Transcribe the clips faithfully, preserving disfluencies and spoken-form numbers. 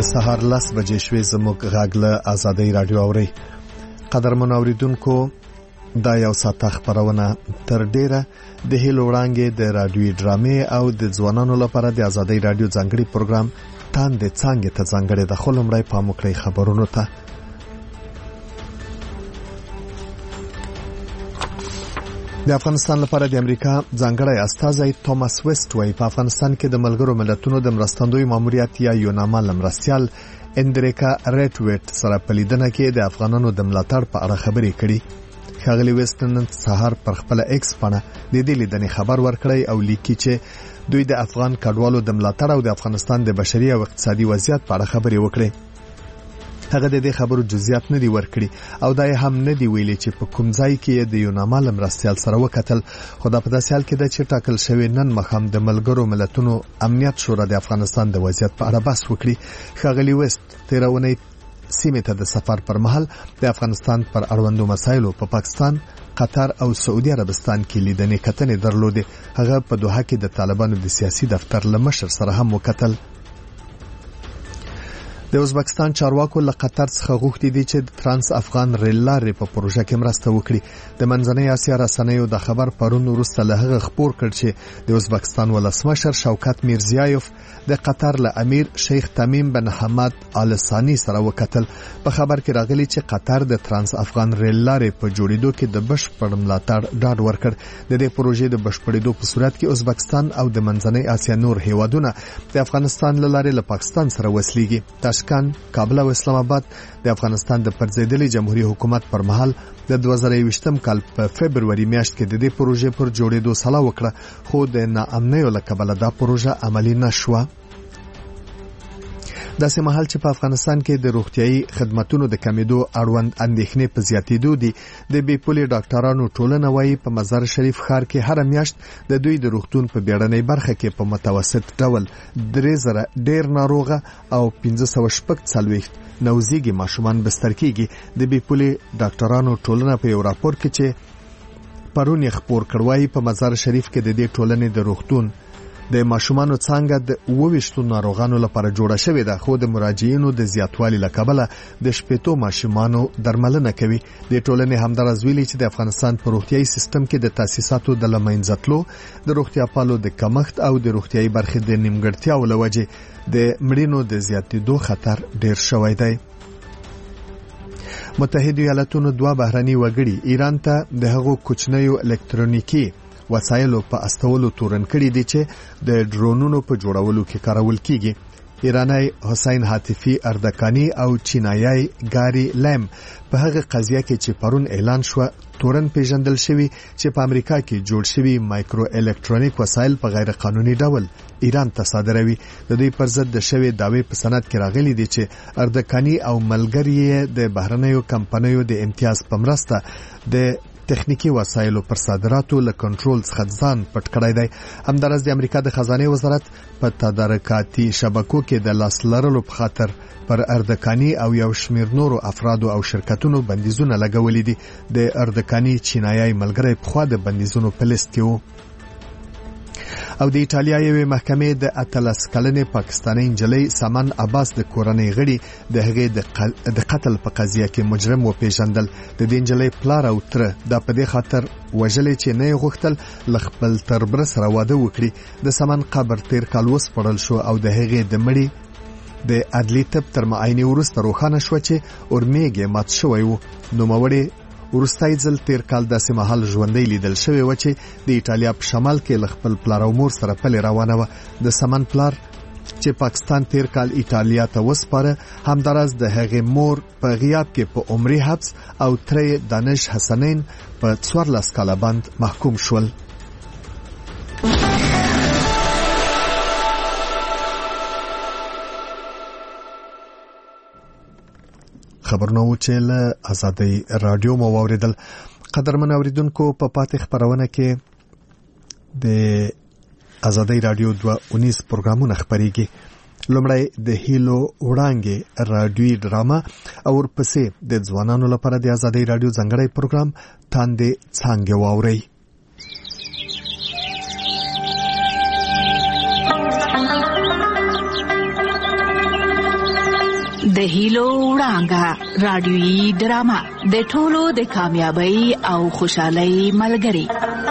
سهار لس بجې شوې زموږ غږ له آزادۍ رادیو اورئ. قدرمنو اوریدونکو، دا یو ساعته خپرونه تر ډیره د هیلو وړاندې د رادیوي ډرامې او د ځوانانو لپاره د آزادۍ رادیو ځانګړي پروګرام تاندې څانګې ته ځانګړې ده. خو لومړی پام وکړئ خبرونو ته. د افغانستان لپاره د امریکا ځانګړی استازی توماس ویسټ وايي په افغانستان کې د ملګرو ملتونو د مرستندوی ماموریت یا یوناما لمرستیال اندریکا ریټویټ سره په لیدنه کې د افغانانو د ملاتړ په اړه خبرې کړي. ښاغلي ویسټ نن سهار پر خپل ایکس باندې د دې لیدنې خبر ورکړی او لیکي چې دوی د افغان کډوالو د ملاتړ او د افغانستان د بشري او اقتصادي وضعیت په اړه خبرې وکړي. هغه د دې خبرو جزئیات نه دی ورکړي او دا هم نه دی ویلي چې په کوم ځای کې د یوناما لمرستیال سره وکتل. خو دا په داسې حال کې ده چې ټاکل شوی نن مخام د ملګرو ملتونو امنیت شورا د افغانستان د وضعیت په اړه بحث وکړي. ښاغلي ویسټ تیرونی سیمه ته د سفر پر مهال د افغانستان پر اړوندو مسایلو په پاکستان، قطر او سعودي عربستان کې لیدنې کتنې درلودې. هغه په دوحه کې د طالبانو د سیاسي دفتر له مشر سره هم وکتل. د ازبکستان چارواکو له قطر څخه غوښتي دي چې د ترانس افغان ریل لارې په پروژه کې مرسته وکړي. د منځنۍ اسیا رسنیو د خبر پرون وروسته له هغه خبر کړ چې د ازبکستان ولسمشر شوکت میرزیایف د قطر له امیر شیخ تمیم بن حمد آل ثانی سره وکتل. په خبر کې راغلی چې قطر د ترانس افغان ریل لارې په جوړېدو کې د بشپړ ملاتړ ډاډ ورکړ. د دې پروژې د بشپړېدو په صورت کې ازبکستان او د منځنۍ اسیا نور هیوادونه د افغانستان له لارې له پاکستان سره وسلیږي. تاشکند، کابل او اسلام آباد د افغانستان د پرځېدلي جمهوریت حکومت پر مهال د دوه زره یوویشتم کال په فبروري میاشت کې د دې پروژې پر جوړېدو سلا وکړه، خو د ناامنیو له کبله دا پروژه عملي نشوه. داسې مهال چې په افغانستان کې د روغتيایي خدماتو د کمیدو اړوند اندېښنې په زیاتېدو دي، د بې پولې ډاکټرانو ټولنه وايي په مزار شریف ښار کې هر میاشت د دوی د روغتون په بیړنۍ برخه کې په متوسط ډول درې زره ډېر ناروغه او پنځه سوه شپږ څلوېښت نوزیږي ماشومان بستر کېږي. د بې پولې ډاکټرانو ټولنه په یو راپور کې چې پرون یې خپور کړ وايي په مزار شریف کې د دې ټولنې د روغتون د ماشومانو څنګه د اوويشتو ناروغانو لپاره جوړه شوې ده، خو د مراجعینو د زیاتوالي له کبله د شپېتو ماشومانو درملنه کوي. د ټولنې همدارز ویلي چې د افغانستان په روغتيایي سیستم کې د تاسیساتو د لمنځتلو، د روغتیاپالو د کمښت او د روغتيایي برخې د نیمګړتیاو له وجې د مړینو د زیاتېدو خطر ډیر شوی دی. متحده ایالاتونو دوه بهرني وګړي ایران ته د هغو کوچنیو الکترونیکي وسایلو په استولو تورن کړي دي چې د ډرونونو په جوړولو کې کارول کیږي. ایرانی حسین حاتفی اردکانی او چینایي ګاری لیم په هغه قضیه کې چې پرون اعلان شو تورن پیژندل شوی چې په امریکا کې جوړ شوی مایکرو الکترونیک وسایل په غیر قانوني ډول ایران ته صادروي. د دې پر ضد د شوی داوی په سند کې راغلي دي چې اردکانی او ملګری د بهرنیو کمپنیو د امتیاز په مرسته د تخنیکی وسایلو پر صادراتو له کنټرول څخه ځان پټ کړی دی. همدارس د امریکا د خزانه وزارت په تدارکاتي شبکو کې د لاس لرلو په خاطر پر اردکانی او یو شمیر نورو افرادو او شرکتونو بندیزونه لګولې دي. د اردکانی چینایي ملګری په خوا د بندیزونو په لیست کې وو. او د ایټالیا یوې محکمې د اتلس کلنې پاکستاني انجلۍ سمن عباس د کورنۍ غړي د هغې د قتل په قضیه کې مجرم وپیژندل. د دې انجلۍ پلار او تره دا په دې خاطر وژلې چې نه یې غوښتل له خپل تربره سره واده وکړي. د سمن قبر تیر کال وسپړل شو او د هغې د مړي د عدلي طب تر معاینې وروسته روښانه شو چې اورمیږي مات شوی و. نوموړی ورستای ځل تیر کال داسې مهال ژوندۍ لیدل شوی و چې د ایټالیا په شمال کې خپل پلار او مور سره پلي روانه و. د سمن پلار چې پاکستان تیر کال ایټالیا ته وسپاره همدارس د هغې مور په غیاب کې په عمري حبس او ترې دانش حسنین په څوارلس کاله بند محکوم شول. خبرونه و چې له آزادۍ رادیو مو واوریدل. قدرمن اوریدونکو، په پاتې خبرونه کې د آزادۍ رادیو دوه اونیس پروګرامونه خبرېږي. لومړی د هیلو وړاندې رادیوي ډرامه او ورپسې د ځوانانو لپاره د آزادۍ رادیو ځانګړی پروګرام تاندې څانګې واورئ. د هیلو وړانګه رادیويي ډرامه د ټولو د کامیابی او خوشحالۍ ملګری.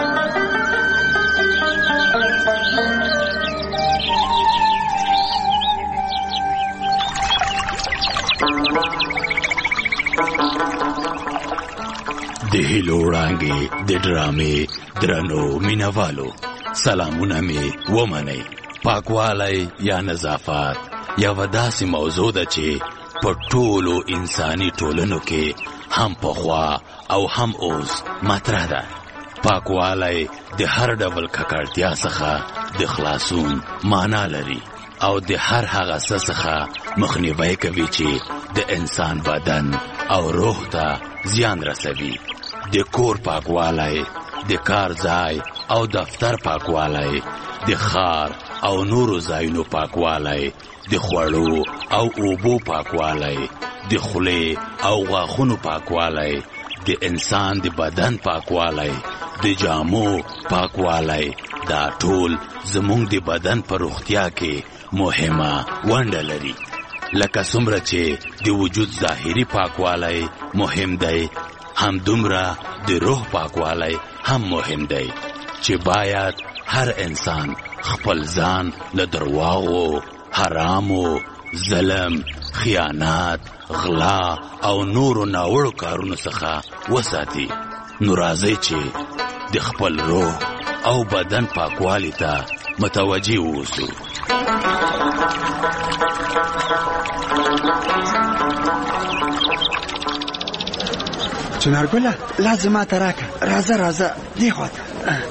د هیلو وړانګې د ډرامې درنو مینوالو، سلامونه می ومنئ. پاکوالی یا نظافت یوه داسې موضوع ده چې په ټولو انساني ټولنو کې هم پخوا او هم اوس مطرح ده. پاکوالی د هر ډول ککړتیا څخه د خلاصون معنا لري او د هر هغه څه څخه مخنیوی کوي چې د انسان بدن او روح ته زیان رسوي. د کور پاکوالی، د کار ځای او دفتر پاکوالی، د ښار او نورو ځایونو پاکوالی، د خوړو او اوبو پاکوالی، د خولې او غاښونو پاکوالی، د انسان د بدن پاکوالی، د جامو پاکوالی، دا ټول زموږ د بدن په روغتیا کې مهمه ونډه لري. لکه څومره چې د وجود ظاهري پاکوالی مهم دی، هم دومره د روح پاکوالی هم مهم دی چې باید هر انسان خپل ځان له درواغو، حرامو، ظلم، خیانت، غلا او نورو ناوړو کارونو څخه وساتي. نو راځئ چې د خپل روح او بدن پاکوالی ته متوجه اوسو. چنارګله لازمه تراکه راځه راځه دی خواته.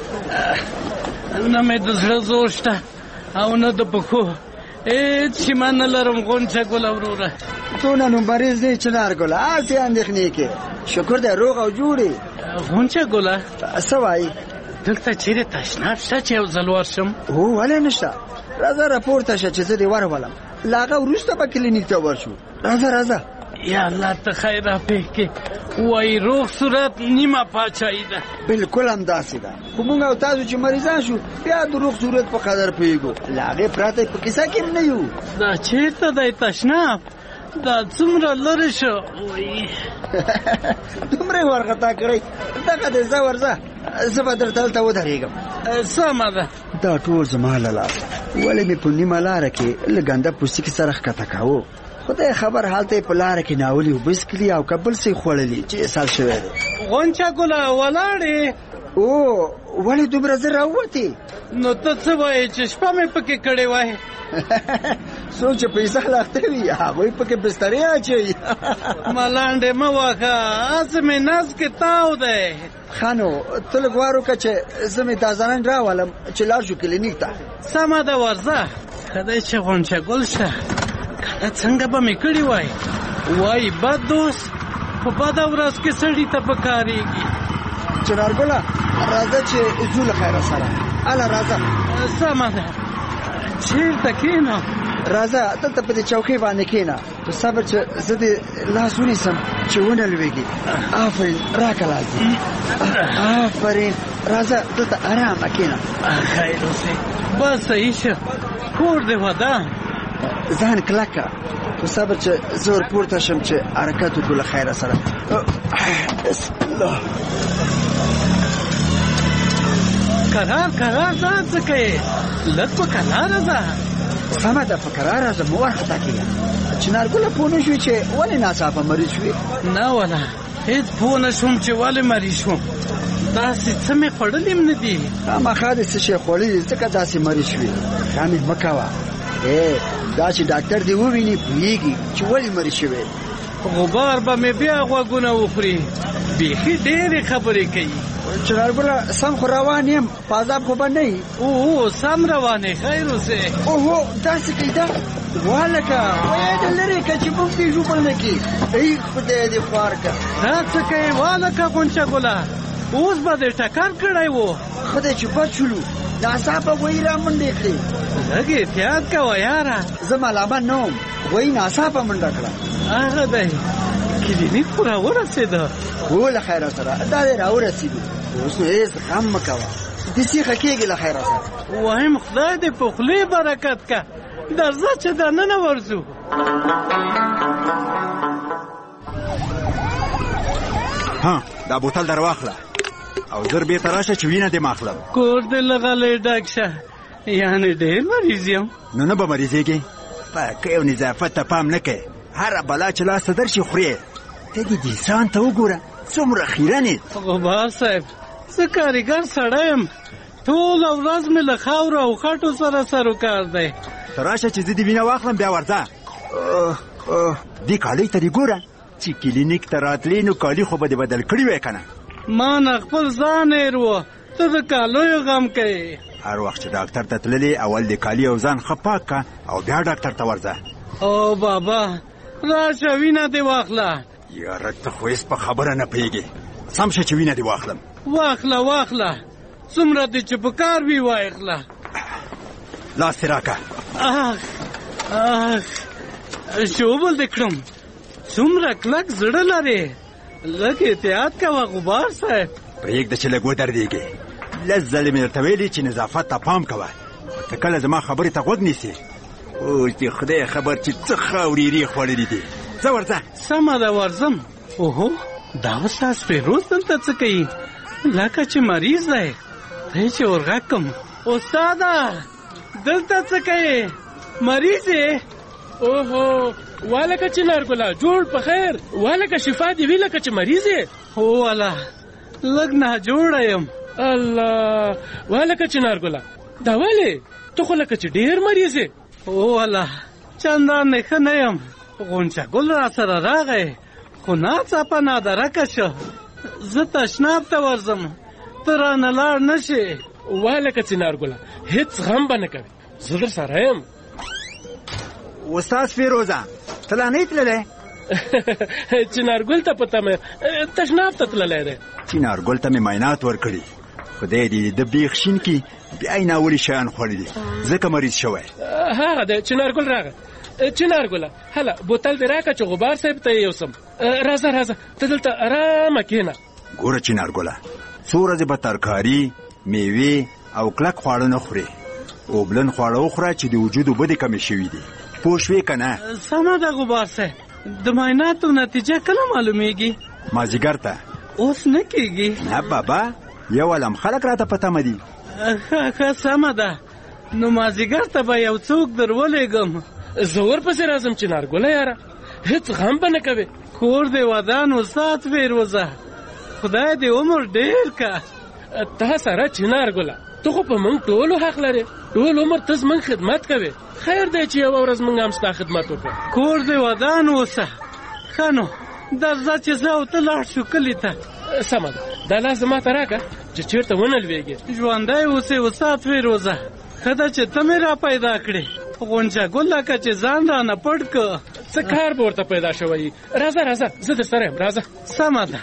نه مې د زړه زور شته او نه د پښو، هېڅ شي ما نه لرم. غونچه ګله وروره څونه نومبریز دی چنارګله، هسې اندېښنې کې شکر دی روغ او جوړې. غونچه ګله څه وایي؟ دلته چیرې تشناب شته چې یو ځل ورشم؟ هو ولې نشته، راځه راپورته شه چې زه دې ورولم. له هغه وروسته به کلینیک ته ورشو. راځه راځه. یا الله ته خیر را پېښ کړې. وایي روغ صورت نیمه پاچاهي ده. بلکل همداسې ده، خو موږ او تاسو چې مریضان شو بیا د روغ صورت په قدر پوهېږو، له هغې پرته په کیسه کې نه یو. دا چېرته دی تشناب؟ دا څومره لرې شو؟ دومره یې وارخطا کړی. دغه دی ځه ورځه، زه به درته هلته ودرېږم. سمه ده. دا ټول زما له لاسه، ولې مې په نیمه لاره کې له ګنده پوستکي سره ښکته کاوه. خدای خبر هلته یې په لاره کې ناولي اوبه څښلي او که بل څه یې خوړلي چې اسهال شوی دی. غونچه ګله ولاړې؟ او ولې دومره زر راووتې؟ نو ته څه وایې چې شپه مې پکې کړې وای؟ څوک چې پیسه لاخته وي هغوی پکې بسترې اچوي. ملانډې مه وهه، هسې مې نس کې تاو دی. ښه نو ته لږ وار وکړه چې زه مې دا زننګ راولم چې لاړ شو کلینیک ته. سمه ده ورځه. ښه دی چې غونچه ګل شه، کنه څنګه به مې کړي وای. وایي بد دوست په بده ورځ کې سړي ته پکارېږي. چنارګله راځه چې ځو له خیره سره. هله راځه. سمه ده. چېرته کښېنم؟ راځه دلته په دې چوکۍ باندې کښېنه، په صبر چې زه دې لاس ونیسم چې ونه لوېږي. آفرین راکه لاس دې. آفرین راځه دلته ارامه کښېنه. خیر اوسې. بس صحیح شه، کور دې ودان. ځان کلکه، په صبر چې زه ور پورته شم چې حرکت وکړو له خیره سره. بسم الله. کرار کرار ځان څه کوې؟ لږ په کراره ځه. سمه ده، په کراره ځه، مه وارخطا کېږه. چنارګله پوه نه شوې چې ولې ناڅاپه مریض شوې؟ نه وله، هېڅ پوه نه شوم چې ولې مریض شوم. داسې څه مې خوړلي هم نه دي. خامخا دې څه شی خوړلي ځکه داسې مریض شوې. ښه مې مه کوه. دا چې ډاکټر دې وویني پوهېږي چې ولې مریض شوې. غبار به مې بیا غوږونه وخوري. بیخي ډېرې خبرې کوي. چنارګله سم خو روان یم، په عذاب خو به نه یي؟ اوه سم روان یې، خیر اوسې. اوهو داسې کوي ده والکه وایې د لرې که چې موږ دې ژوبل نه کړي. ای خدای دې خوار که. دا څه کوې والکه غونچه ګله؟ اوس به دې ټکر کړی و. خدای چې بد شولو، ناڅاپه وایي را منډې کړې. لږ احتیاط کوه یاره. زه ملامت نه وم، وایي ناڅاپه منډه کړه. هغه دی کلینیک خو راورسېده؟ هو له خیره سره دا دی راورسېدو. اوس نو هېڅ غم مه کوه، دې سیخه کېږي له خیره سره. وایم خدای دې په خولې برکت که. درځه چې دننه ورځو. ها دا بوتل در واخله او زر بیرته راشه چې وینه دې ماخلم. کور دې لغلی ډک شه، یعنې ډېر مریض یم. نو نه به مریضېږې؟ پاکۍ او نظافت ته پام نه کوې، هره بلا چې لاسته درشي خورې. ته دې دې ځان ته وګوره څومره خیرن یې. غبار صاحب زه کاریګر سړی یم، ټوله ورځ مې له خاورو او خټو سره سروکار دی. ته راشه چې زه دې وینه واخلم بیا ورځه. دې کالۍ ته دې ګوره چې کلینیک ته راتلې نو کالي خو به دې بدل کړي وی که نه؟ ما نه خپل ځان هېر و، ته د کالیو غم کوې. هر وخت چې ډاکټر ته تللې اول دې کالي او ځان ښه پاک که او بیا ډاکټر ته ورځه. او بابا راشه وینه دې واخله. یاره ته خو هېڅ په خبره نه پوهېږې. سم شه چې وینه دې واخلم. واخله واخله، څومره دې چې په کار وي واخله. لاس دې راکه. اخ اخ شوبل دې کړم، څومره کلک زړه لرې. لږ احتیاط کوه غبار صاحب. پرېږده چې لږ ودرېږې. لس ځلې مې درته ویلي چې نظافت ته پام کوه. ته کله زما خبرې ته غوږ نیسې. اوس دې خدای خبر چې څه خاورېرې خوړلې دي. ځه ورځه. سمه ده ورځم. اوهو دا استاد فیروز دلته څه کوي؟ لکه چې مریض دی. دی چې ورغږ کړم، استاده دلته څه کوي؟ مریض یې؟ اوهو والکه چې نارګله جوړ په خیر، والکه شفا دې وي لکه چې مریض یې. هو والا لږ ناجوړه یم. الله والکه چې نارګله دا ولې؟ ته خو لکه چې ډېر مریض یې. هو والا چندان ښه نه یم. غونچه ګل را سره راغی خو ناڅاپه نادرکه شو. زه تشناب ته ورځم، ته رانه لاړ نه شې. والکه چې نارګله هېڅ غم به نه کوې، زه در سره یم. استاد فیروزه ته لا نه یې تللی؟ چنارګل ته په تمه تشناب ته تللی دی. چنارګل ته مې معاینات ورکړي، خدای دې د بیخ شین کي بیا یې ناولي شیان خوړلي ځکه مریض شوی. هغه دی چنارګل راغی. چنارګله هله بوتل دې راکړه چې غبار صاحب ته یې یوسم. راځه راځه ته دلته ارامه کښېنه. ګوره چنارګله څو ورځې به ترکاري، میوې او کلک خواړه نه خورې. اوبلن خواړه وخوره چې د وجود اوبه دې کمې شوي دي. پوه شوې که نه؟ سمه ده غبار صاحب. د معایناتو نتیجه کله معلومیږي؟ مازدیګر ته. اوس نه کېږي؟ نه بابا یو علم خلک راته په تمه دي. ښه ښه سمه ده، نو مازدیګر ته به یو څوک در ولېږم. زه ورپسې راځم چنارګله یاره، هېڅ غم به نه کوې. کور دې ودان استاد فیروزه، خدای دې عمر ډېر که. تا سره چنارګله ته خو په موږ ټولو حق لرې، ټول عمر ته زموږ خدمت کوې. خیر دی چې یوه ورځ موږ هم ستا خدمت وکړو. کور دې ودان اوسه. ښه نو درځه چې زه او ته لاړ شو کلي ته. سمه ده، دا لاس زما ته راکړه چې چېرته ونه لوېږې. ژوندی اوسې استاد فیروزه، ښه ده چې ته مې را پیدا کړې. غونچه ګل لکه چې ځان رانه پټ که. څه کار به ورته پیدا شوی؟ راځه راځه زه در سره یم، راځه. سمه ده.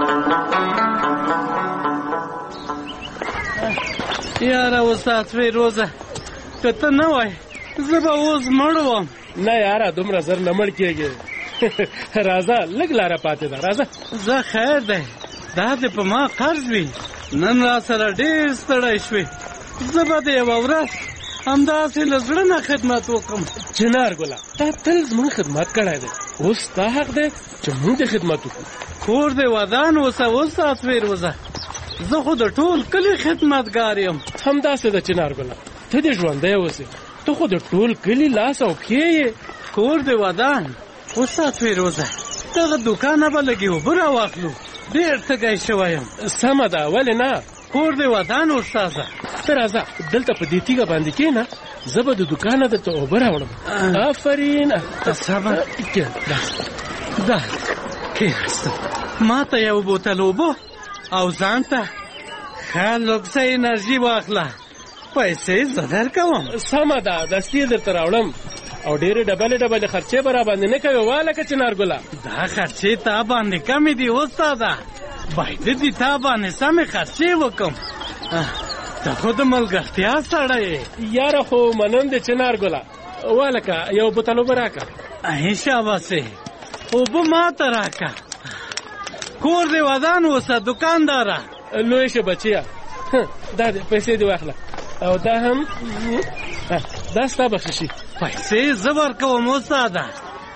یاره استاد فیروزه که ته نه وای زه به اوس مړ وم. نه یاره دومره زر نه مړ کېږې. راځه لږ لاره پاتې ده، راځه. زه خیر دی، دا دې په ما قرض وي. نن را سره ډېر ستړی شوې، زه به د یوه ورځ همداسې له زړه نه خدمت وکړم. چنارګله تا تل زموږ خدمت کړی دی، اوس ستا حق دی چې موږ دې خدمت وکړو. کور دې ودان اوسه استاد فیروزه، زه خو د ټول کلي خدمتګار یم. همداسې ده چنارګله، ته دې ژوندی اوسې، ته خو د ټول کلي لاس او پښې یې. کور دې ودان استاد فیروزه، دغه دوکانه به لږې اوبه راواخلو، ډېر تږی شوی یم. سمه ده، ولې نه؟ کور دې ودان استاده. ته راځه دلته په دې تیږه باندې کښېنه، زه به د دوکانه درته اوبه راوړم. آفرین. صبر ده کښېناستم. ما ته یو بوتل اوبه او ځان ته ښه لوکسه انرژي واخله، پیسې زه درکوم. سمه ده، دستي درته راوړم او ډېرې ډبلې ډبلې خرچې به را باندې نه کوې والکه چنارګله. دا خرچې تا باندې کمې دي استاده، باید دې تا باندې سمې خرچې وکړم. ته خو د ملګرتیا سړی یې. یاره خو منم دې چنارګله، والکه یو بوتل اوبه راکړه. ای شاباسې، اوبه ما ته راکړه. کور دې ودان اوسه دوکانداره. لوی شه بچیه، دا دې پیسې دې واخله او دا هم دا ستا بخښي. پیسې زه ورکوم استاده،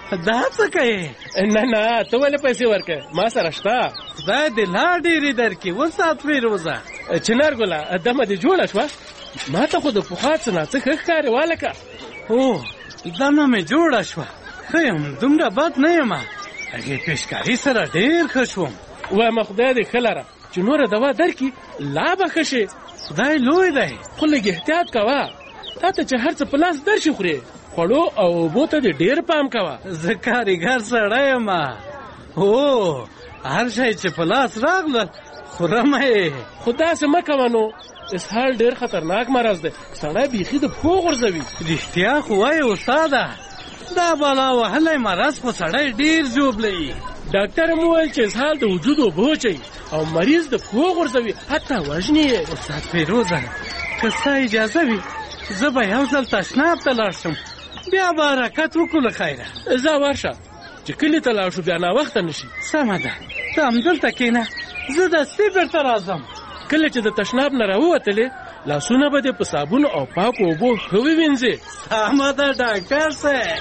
دا څه کوي؟ نه نه ته ولې پیسې ورکې؟ ما سره شته. خدای دې لا ډېرې درکړي. وسات فیروزه. چنار ګله دمه دې جوړه شوه؟ ما ته خو د پخوا څه نه څه ښه ښکاري والکه. هو دمه مې جوړه شوه. ښه یم، دومره بد نه یم. هغې پیشکاري سره ډېر ښه شوم. وایم خدای دې ښه لره چې نوره دوا درکړي لا به ښه شي. خدای لوی دی. خو لږ احتیاط کوه. تا ته چې هر څه په لاس درشي خورې، خوړو او اوبو ته دې ډېر پام کوه. زه کارګر سړی یم. هو هر شی چې په لاس راغلل خورم یې. خو داسې مه کوه نو. اسهال ډېر خطرناک مرض دی، سړی بیخي د پښو غورځوي. رښتیا خو وایې استاده، دا بالا وهلی مرض په سړی ډېر ژوبلوي. ډاکټر مو وویل چې اسهال د وجود اوبه وچوي او مریض د پښو غورځوي، حتی وژني یې. استاد فیروزه که ستا اجازه وي زه به یو ځل تشناب ته لاړ شم، بیا به حرکت وکړو له خیره. ځه ورشه چې کلي ته لاړ شو بیا ناوخته نه شي. سمه ده، ته همدلته کښېنه، زه دستي بېرته راځم. کله چې د تشناب نه راووتلې لاسونه به دې په صابون او پاکو اوبو ښه ووینځې. سمه ده ډاکټر صاحب.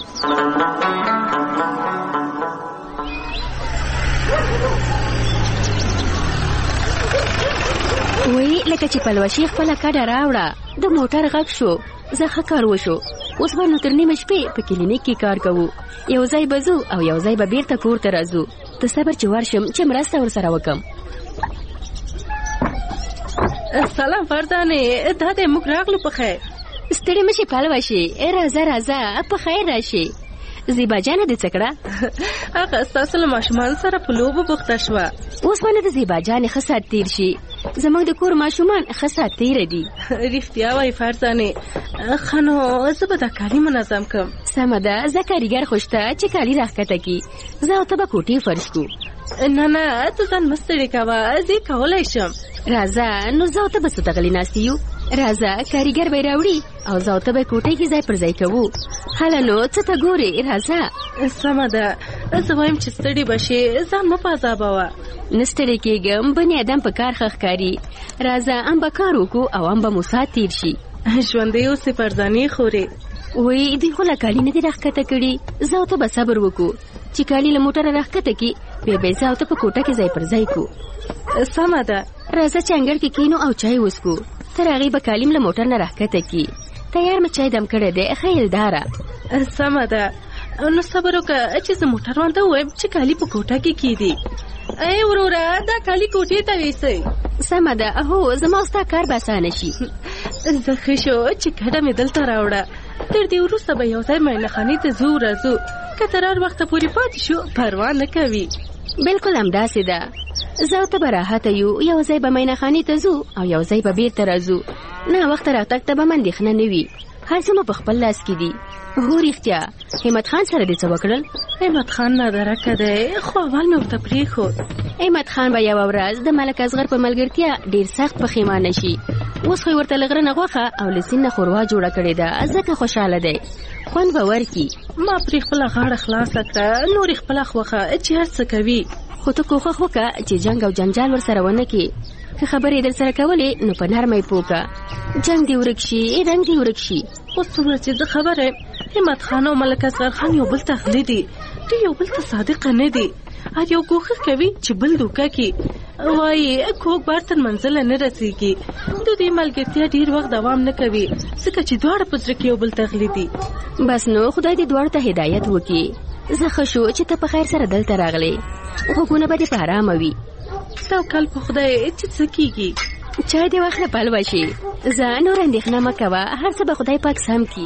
وی لکه چې پلوشي خپله کډه راوړه. د موټر غږ شو، زه ښه کار وشو. اوس به نو تر نیمه شپې په کلینیک کې کار کوو. یو ځای به ځو او یو ځای به بیرته کور ته راځو. ته صبر چې ورشم چې مرسته ورسره وکم. سلام فرزانې، دا دی موږ راغلو په خیر. ستړې مه شي پلوشي، راځه راځه په خیر راشي. زیبا جانه دې څه کړه؟ هغه ستاسو له ماشومان سره په لوبو بوخته شوه. اوس به نه د زیبا جانې ښه ساعت تېر شي. زموږ د کور ماشومان ښه ساعت تېره دي. رښتیا وایي فرزانې. ښه نو زه به دا کالي منظم کړم. سمه ده، زه کاریګر خو شته چې کالي راښکته کړي. زه او ته به کوټې فرش کړو. نه نه ته ځان مه ستړې کوه، زه کولی شم. راځه نو زه او ته به څه تغلې ناستې یو. راځه کاریګر به یې راوړي او زه او ته به یې کوټې کې ځای پر ځای کوو. هله نو څه ته ګورې؟ راځه. سمه ده، زه وایم چې ستړې به شې، ځان مه په عذابوه. نه ستړې کېږم، بني ادم په کار ښه ښکاري. راځه ام به کار وکړو او ام به مو ساعت تېر شي. ژوندی اوسې فرزانې خورې. وی دوی خو له کالي نه دي راښکته کړي. زه او ته به صبر وکړو چې کالي له موټره راښکته کړي، بیا به یې زه او ته په کوټه کې ځای پر ځای کړو. سمه ده، راځه چې انګړ کې کښېنو او چای وڅښو. تر هغې به کالي له موټر نه راښکته کړي. تیار مې چای دم کړی دی، ښه یلداره. سمه ده، نو صبر وکړه چې زه موټر وانته ووایم چې کالي په کوټه کې کېدي. ای وروره دا کالي کوټې ته ویسئ. سمه ده، هو زما ستا کار به اسانه شي. زه ښه شو چې کډه مې دلته راوړه. تر دې وروسته به یو ځای معاینهخانې ته ځو راځو. که تر هر وخته پورې پاتې شو پروا نه کوي. بلکل همداسې ده، زه او ته به راحته یو. یو ځای به معاینهخانې ته ځو او یو ځای به بیرته راځو. ناوخته راتګ ته به م اندېښنه نه وي. هر څه مو په خپل لاس کې دي. هو رښتیا همت خان سره دې څه وکړل؟ همت خان نادرکه دی، خو اول مې ورته پرېښود. همت خان به یوه ورځ د ملک اصغر په ملګرتیا ډېر سخت پښیمانه شي. اوس خو یې ورته له غره نه غوښه او له سیند نه ښوروا جوړه کړې ده، ځکه خوشحاله دی. خوند به ورکي. ما پرې خپله غاړه خلاصه کړه، نور یې خپله خوښه چې هر څه کوي. خو ته کوښښ وکړه چې جنګ او جنجال ورسره ونه کړې. که خبرې در سره کولې نو په نرمه یې پوه کړه. جنګ دې ورک شي، رنګ دې ورک شي. اوس څومره چې زه خبره یم، همت خان او ملک اصغر خان یو بل ته غلي دي. دوی یو بل ته صادقه نه دي. هر یو کوښښ کوي چې بل دوکه کړي. وایي کوږ بار تر منزله نه رسېږي. د دې ملګرتیا ډېر وخت دوام نه کوي، ځکه چې دواړه په زړه کې یو بل ته غلي دي. بس نو خدای دې دواړو ته هدایت وکړي. زه ښه شو چې ته په خیر سره دلته راغلې. غوږونه به دې په ارامه وي. توکل په خدای چې څه کېږي. چای دې واخله پلوشي. زه نور اندېښنه مه کوه، هر څه به خدای پاک سم کړي.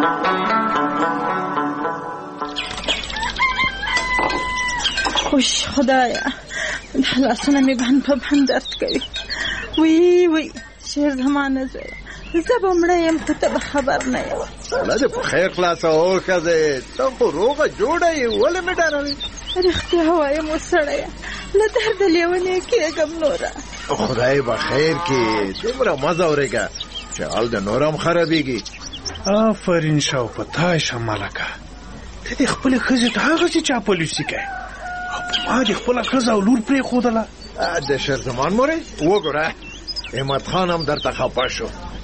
خوش خدایا، لاسونه مې بند په بند درد کوي. وی وی شیر زمانه زه زه به مړه یم، ته ته به خبر نه یم. سړه دې په خیر خلاصه وښځې، ته خو روغه جوړه یې، ولې مې ډاروې؟ رښتیا وایم اوس سړیه، له درده لیونې کېږم نوره. خدای به خیر کړي، دومره مه ځورېږه چې حال د نور هم خرابېږي. آفرین شو په تا شه ملکه، ته دې خپلې ښځې ته هغسې چاپلوسي کوې او په ما دې خپله ښځه او لور پرېښودله. د شیرزمان مورې وګوره، همت خان هم درته خفه شو.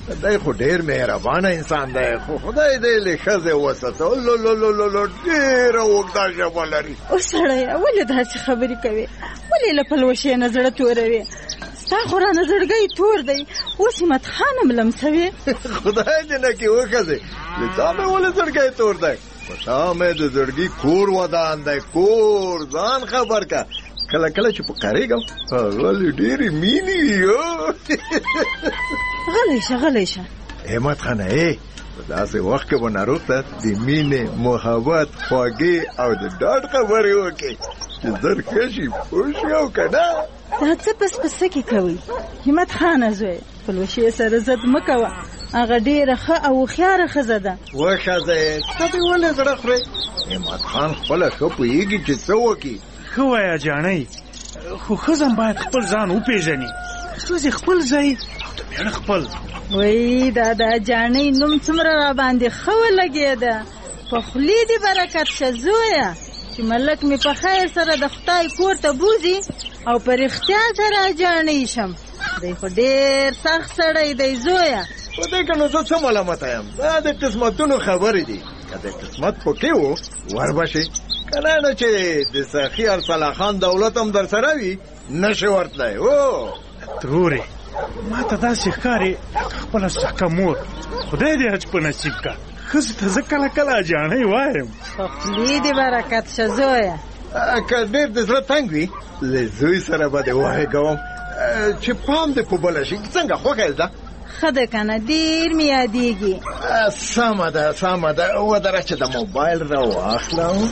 دی خو ډېر مهربانه انسان دی، خو خدای دې له ښځې وساته. لولولولولو ډېره اوږده ژبه لري. اوس سړیه ولې داسې خبرې کوې؟ ولې له پلوشې نه زړه توروې؟ ستا خو رانه زړګی تور دی، اوس همت خان هم لمسوې. خدای دې نه کې وښځې، له تا مې ولې زړګی تور دی؟ په تا مې د زړګي کور ودان دی، کور. ځان خبر که کله کله چې په قریږم هغه ډېرې مینې وي. غلی شه غلی شه. همت خانه ای په داسې وخت کې به ناروغ ته د مینې، محبت، خوږې او د ډاډ خبرې وکړې چې زر ښه شي. پوه شوې او که نه؟ دا څه پس پسه کې کوئ؟ همت خانه زوی پلوشې سره ضد مه کوه، هغه ډېره ښه او هوښیاره ښځه ده. وښځې ته دې ولې زړه خورې؟ همت خان خپله ښه پوهېږي چې څه وکړي. ښه وایه جانۍ، خو ښځه باید خپل ځان وپېژني. ښځې خپل ځای او د مېړه خپل. وایي دا د جانۍ نوم څومره را باندې ښه ولګېده. په خولې دې برکت شه زویه، چې ملک مې په خیر سره د خدای کور ته بوځي او په رښتیا سره جانۍ شم. دی خو ډېر سخت سړی دی زویه. په دې که نو زه څه ملامته یم؟ دا د قسمتونو خبرې دي. که د قسمت پکې و ور به شي، که نه نه چې د سخي ارسلا خان دولت هم در سره وي نشي ورتلی. او ترورې ما ته داسې ښکاري لکه خپله سکه مور. خدای دې حج په نصیب کا. ښځې ته زه کله کله جانۍ وایم. په خولې دې برکت شه زویه. که ډېر د زړه تنګ وي له زوی سره به دې وغږوم چې پام دې په بله شي. څنګه خوښه یې ده؟ ښه ده که نه؟ ډېر مې یادېږي. سمه ده سمه ده. ودره چې د موبایل را واخلم.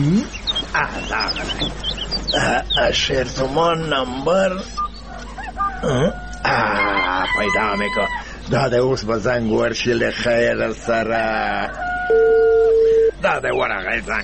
شیر زمان نمبر پیدا مې که. دا دی اوس به زنګ ورشي له خیر سره. دا دی ورغی زنګ.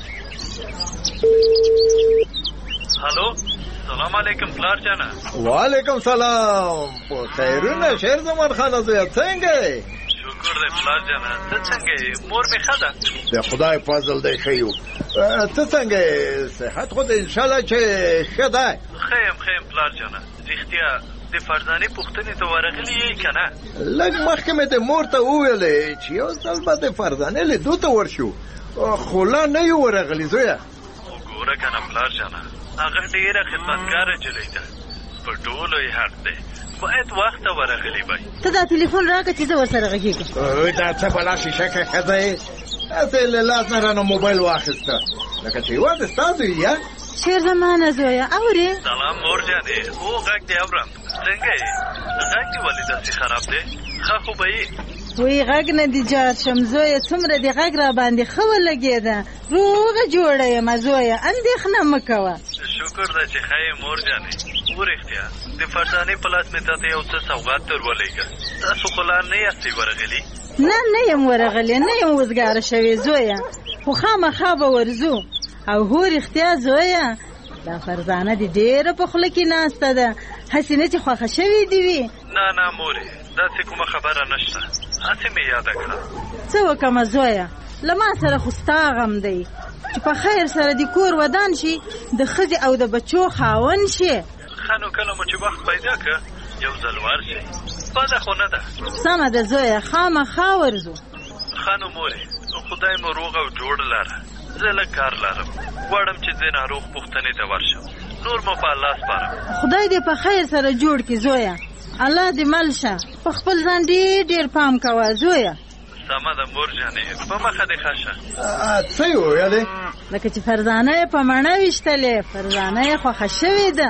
هلو، سلام علیکم پلار جانه. وعلیکم سلام. په خیرونه شیر زمان خانه زویه، څنګه یې؟ شکر دی پلار جانه. ته څنګه یې؟ مور مې ښه ده؟ د خدای فضل دی ښه یو. ته څنګه یې؟ صحت خو د انشاءالله چې ښه دی؟ ښه یم ښه یم پلار جانه. رښتیا د فرزانې پوښتنې ته ورغلي یې که نه؟ لږ مخکې مې د مور ته وویلې چې یو ځل به د فرزانې لیدو ته ورشو، خو لا نه یو ورغلي زویه. خو ګوره که نه پلار جانه، هغه ډېره خدمتګاره نجلۍ ده، په ټولو یې حق دی، باید وخت ته ورغلی وای. ته دا تلیفون راکړه چې زه ورسره غږېږم. دا څه بلا شیشه که ښځه یې؟ هسې له لاس نه رانه موبایل واخیسته لکه چې یوازې ستا زوی یې. شیر زمانه زویه اورې؟ سلام مور جانې. او غږ دې اورم. څنګه یې؟ غږ دې ولې داسې خراب دی؟ ښه خو به یې؟ وی غږ نه دی جار شم زویه، څومره دې غږ را باندې ښه ولګېده. روغه جوړه یم زویه، اندېښنه مه کوه. شکر ده چې ښه یې مور جانې. ورښتیا د فرزانې په لاس مې تاته یو څه سوغات در ولېږه. تاسو خو لا نه یاستئ ورغلي؟ نه نه یم ورغلی، نه یم وزګاره شوې زویه، خو خامخا به ورځو. او هو رښتیا زویه، دا فرزانه دې ډېره په خوله کې ناسته ده، هسې نه چې خوښه شوې دې وي. نه نه مورې، داسې کومه خبره نشته، هسې مې یاده کړه. څه وکړمه زویه، له ما سره خو ستا غم دی چې په خیر سره دې کور ودان شي، د ښځې او د بچو خاوند شي. ښه نو کله مو چې وخت پیدا که یو ځل ورشئ، بده خو نه ده. سمه ده زویه، خامخا ورځو. ښه نو مورې، خدای مو روغ او جوړ لره. زه لږ کار لرم، غواړم چې زه ناروغ پوښتنې ته ورشم، نور مو په الله سپارم. خدای دې په خیر سره جوړ کړي زویه، الله دې مل شه. په خپل ځان ډېر ډېر پام کوه زویه. سمه ده مور جانې، په مخه دې ښه شه. څه یې وویلې؟ لکه چې فرزانه یې په مڼه ویشتلې، فرزانه یې خوښه شوې ده.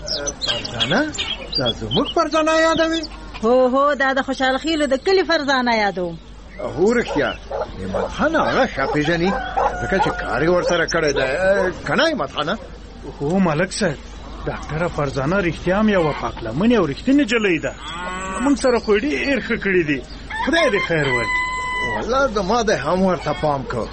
فرزانه؟ دا زموږ فرزانه یادوي؟ هو هو، دا د خوشحال خیلو د کلي فرزانه یادوم. هو رښتیا همت خانه هغه ښه پېژني، ځکه چې کار یې ورسره کړی دی، که نه همت خانه؟ هو ملک صاحب، ډاکټره فرزانه رښتیا هم یوه پاکلمنې او رښتینې نجلۍ ده. موږ سره خو یې ډېر ښه کړي دي، خدای دې خیر ورکړي. والله زما دی هم ورته پام کو.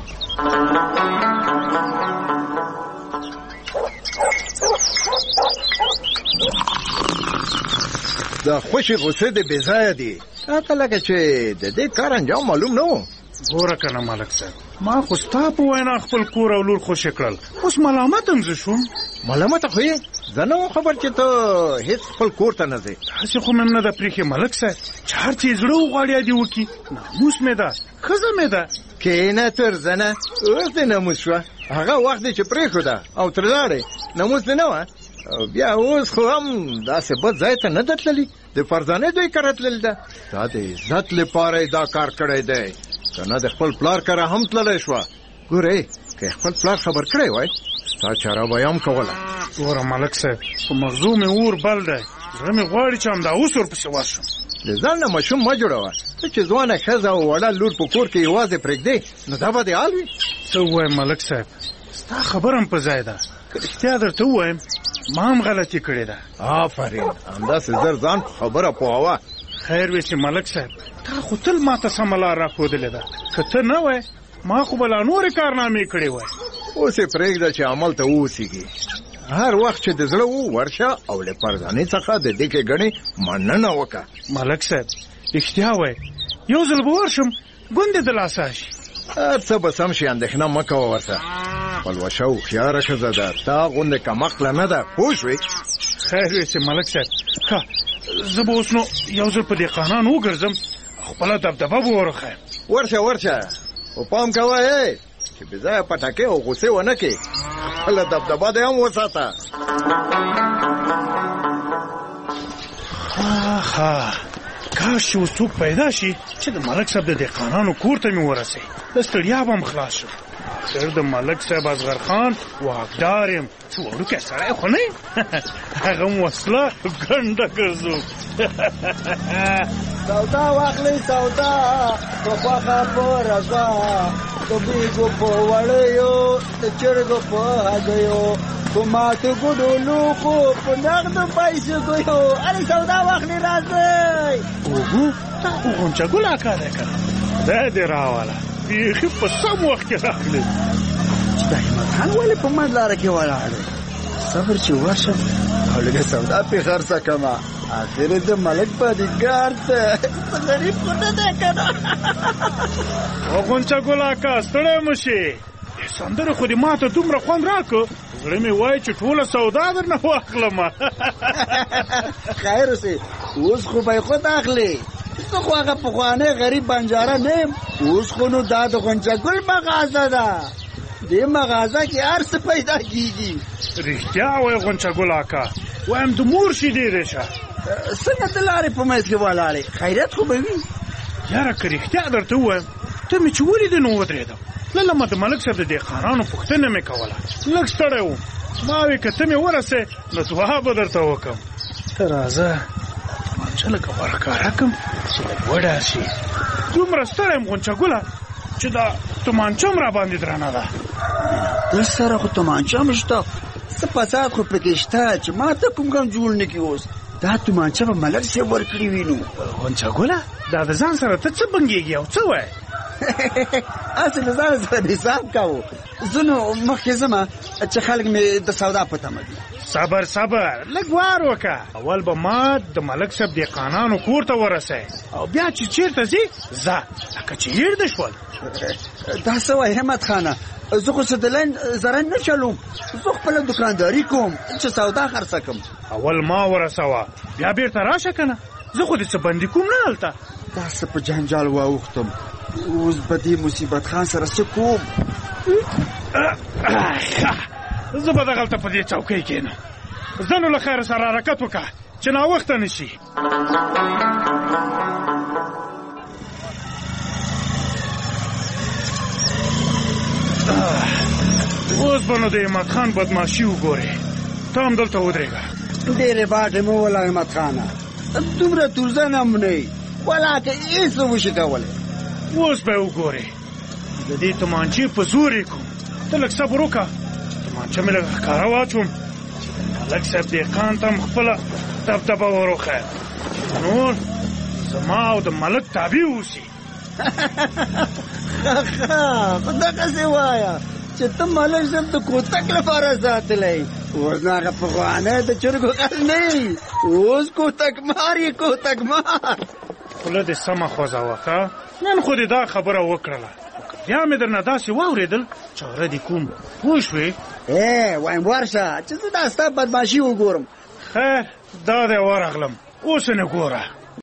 دا خوشي غصې د بې ځایه دي، راته لکه چې د دې کار انجام معلوم نه و. ګوره که نه ملک صاحب، ما خو ستا په وینا خپل کور او لور خوشې کړل، اوس ملامت هم زه شوم. ملامته خو یې زه نه وم خبر چې ته هېڅ خپل کور ته نه ځې. هسې خو مې نه ده پرېښې ملک صاحب چې هر چې یې زړه وغواړي دې وکړي. ناموس مې ده، ښځه مې ده. کښېنه ترزنه، اوس دې ناموس شوه. هغه وخت دې چې پرېښوده او ترې لاړې ناموس دې نه وه. بیا اوس خو هم داسې بد ځای ته نه ده تللي، د فرزانې دوی کره تللې ده. تا د عزت لپاره یې دا کار کړی دی، که نه د خپل پلار کره هم تللی شوه. ګورې که خپل پلار خبر کړی وای ستا چاره به یې هم کوله. ګوره ملک صاحب په مغزو مې اور بل دی، زړه مې غواړي چې همدا اوس ورپسې ورشم. د ځان نه ماشوم مه جوړوه. ته چې ځوانه ښځه او وړه لور په کور کې یوازې پرېږدې نو دا به دې حال وي. څه ووایم ملک صاحب، ستا خبره هم په ځای ده. که رښتیا درته ووایم ما هم غلطي کړې ده. آفرین، همداسې زر ځان په خبره پوهوه. خیر وې چې ملک صاحب تا خو تل ما ته سمه لار راښودلې ده. که ته نه وای ما خو به لا نورې کارنامې کړې وای. اوس یې پرېږده چې عمل ته واوسېږي. هر وخت چې د زړه و ورشه او له فرزانې څخه د دې کې ګڼې مننه وکړه. ملک صاحب رښتیا وای، یو ځل به ورشم ګوندې د لاسه شي. هر څه به سم شي، اندېښنه مه کوه ورته. پلوشه هوښیاره ښځه ده، تا غوندې کمقله نه ده، پوه شوې؟ خیر وې چې ملک صاحب ښه زه به اوس نو یو ځل په دهقانانو وګرځم، خپله دبدبه به ورښیم. ورشه ورشه، خو پام کوه ای چې بې ځایه پټکې او غوسې ونه کړې. خپله دبدبه دې هم وساته. ښه کاش چې اوس څوک پیدا شي چې د ملک صاحب د دهقانانو کور ته مې ورسوي، د ستړیا به هم خلاص شم. خیر د ملک صاحب اصغر خان واکدار یم، څه وړوکی سړی خو نه یم. هغه هم وسله ګنډه ګرځو. سودا واخلئ سودا، په خوښه په رضا، د بیګو په وړیو د چرګو په هګیو، په ماتو ګوډو لوښو په نغدو پیسو ګیو. ارې سودا واخلئ راځئ. اوهو دا خو غونچه ګل اکا دی که خدای دې راوله، بیخي په سم وخت کې راغلی. چې دا همت خان ولې په منځ لاره کې ولاړ دی؟ صبر چې ورشم او لږه سودا پې خرڅه کړمه. آخر د ملک بادیګار ته غریب خو نه دی که نه. او غونچه ګل اکا ستړی مه شې، سندرې خو دې ما ته دومره خوند راکړو زړه مې وایي چې ټوله سودا درنه واخلمه. خیر اوسې، اوس خو به یې خود اخلې. زه خو هغه پخوانی غریب بنجاره نه یم، اوس خو نو دا د غونچه ګل مغازه ده. دې مغازه کې هر څه پیدا کېږي. رښتیا وایي غونچه ګل اکا، وایم د مور شیدې دی شه. څنګه د لارې په منځ کې ولاړې، خیرات خو به وي. یاره که رښتیا درته ووایم ته مې چې ولیدې نو ودرېدم. للمه د ملک صاحب د دهقانانو پوښتنه مې کوله، لږ ستړی وم. ما وې که ته مې ورسې نو دعا به درته وکړم. ته راځه تمانچه لږه ورښکاره کړم چې لږ وډار شي. دومره ستړی یم غونچه ګله چې دا تمانچه هم را باندې درنه ده. ده سره خو تمانچه هم شته، څه فساد خو پکې شته چې ما ته کوم غم جوړ نه کړي. اوس دا تمانچه به ملک صاحب ورکړي وي. نو غونچه ګله دا د ځان سره ته څه بنګېږي او څه وایې؟ هسې له ځانه سره حساب کوو. زه نو مخکې ځمه چې خلک مې د سودا په تمه دي. صبر صبر لږ وار وکړه. اول به ما د ملک صاحب دهقانانو کور ته ورسوي او بیا چې چېرته ځي ځه، لکه چې هېر دې شول. دا څه وایي همت خانه، زه خو څه د لین زرن نه چلوم، زه خپله دوکانداري کوم چې سودا خرڅه کړم. اول ما ورسوه بیا بېرته راشه که نه، زه خو دې څه بندي کوم نه هلته. دا څه په جنجال واوښتم، اوس به دې مصیبت خان سره څه کوم؟ زه به دغلته په دې چوکۍ کښېنم. زه نو له خیره سره حرکت وکړه چې ناوخته نه شي. اوس به نو د همت خان بدماشي وګورې. ته هم دلته ودرېږه. ډېرې باټې مه وله همت خانه، دومره تورزن هم نه یې، ولاکه هېڅ نه وشي کولی. اوس به یې وګورې د دې تمانچې په زور یې کوم. ته لږ صبر وکړه، تمانچه مې لږ ښکاره واچوم چې د ملک صاحب دهقان ته هم خپله دبدبه ور وښیم چې نور زما او د ملک تابع اوسي. ښه خو دغسې وایه چې ته ملک صاحب د کوتک لپاره ساتلی، اوس نو هغه پخوانی د چرګو غل نه یي، اوس کوتک مار یې کوتک مار. خوله دې سمه خوځوه ښه، نن خو دې دا خبره وکړله، بیا مې درنه داسې واورېدل چې غره دې کوم پوه شوې ای وایم ورشه چې زه دا ستا بدماشي وګورم خیر دا دی ورغلم اوس نه ګوره